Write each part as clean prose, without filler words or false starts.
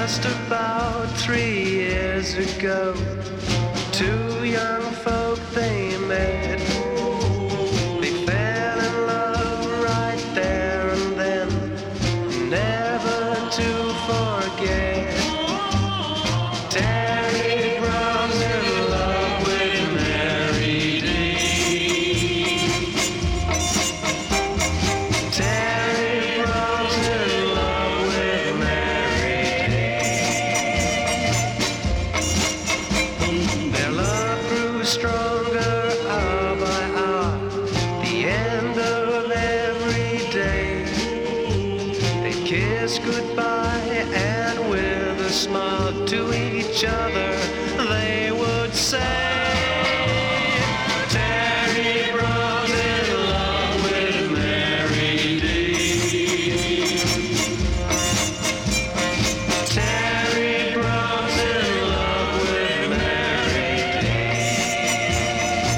Just about 3 years ago, two young folk they met. They fell in love right there and then, never to forget. Terry Brown's in love with Mary Dean. Terry Brown's in love with Mary Dean. Their love grew stronger hour by hour. The end of every day, they'd kiss goodbye and with a smile to each other they would say, Terry Brown's in love with Mary Dean. Terry Brown's in love with Mary Dean.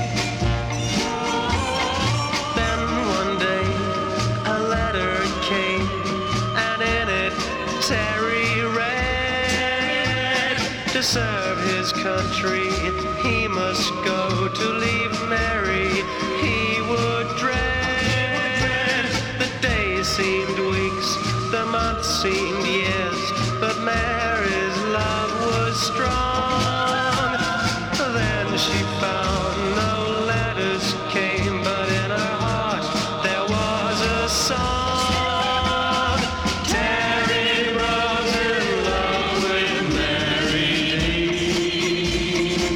Then one day a letter came, and in it Terry read, to serve his country he must go, to leave Mary he would dread. The days seemed weeks, the months seemed years, but Mary's love was strong. Then she found no letters came, but in her heart there was a song. Terry Brown's in love with Mary Dean.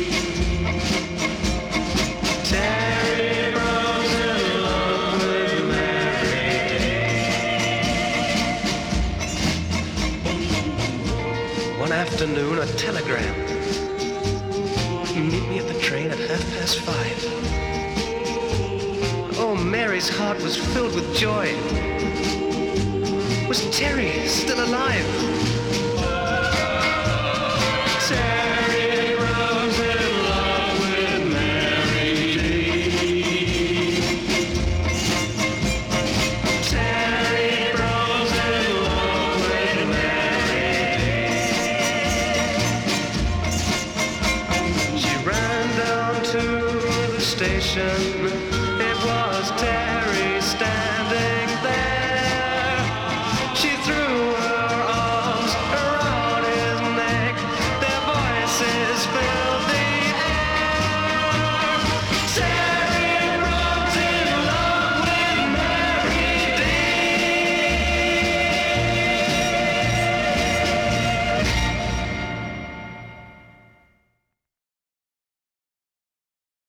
Terry Brown's in love with Mary Dean. One afternoon, a telegram. Meet me at the train at 5:30. Oh, Mary's heart was filled with joy. Was Terry still alive?